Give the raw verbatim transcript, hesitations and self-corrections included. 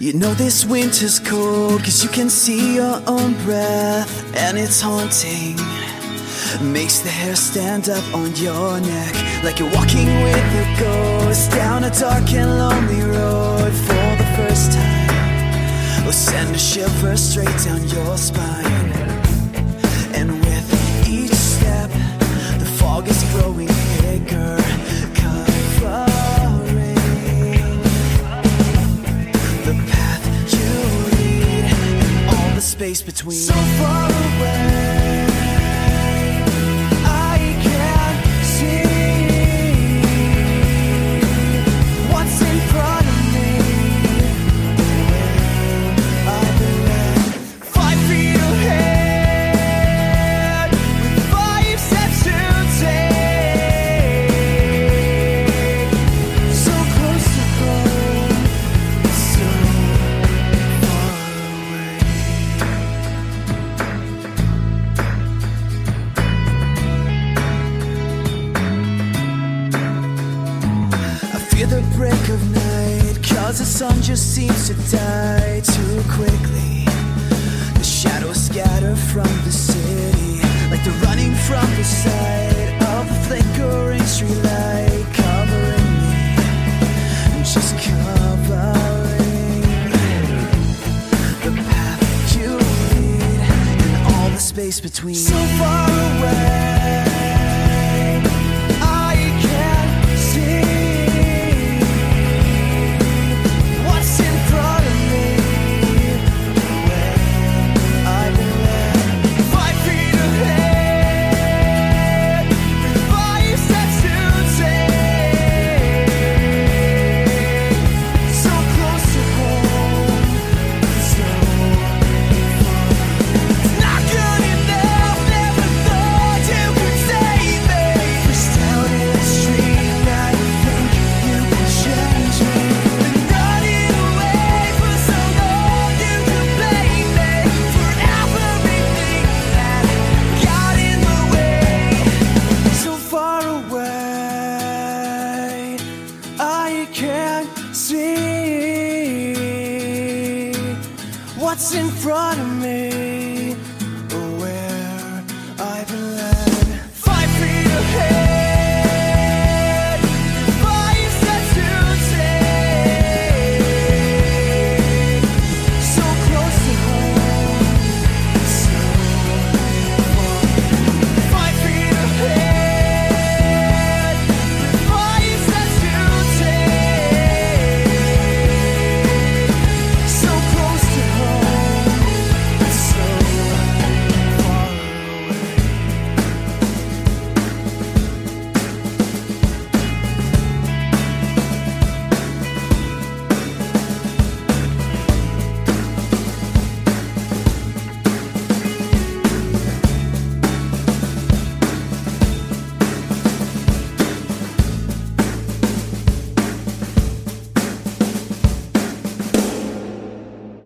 You know this winter's cold, cause you can see your own breath, and it's haunting. Makes the hair stand up on your neck, like you're walking with a ghost down a dark and lonely road for the first time. Will send a shiver straight down your spine. And with each step, the fog is growing thicker, covering the path you lead, and all the space between. So far away, the break of night, cause the sun just seems to die too quickly. The shadows scatter from the city, like they're running from the sight of the flickering streetlight, covering me, just covering the path you lead, and all the space between. So far away,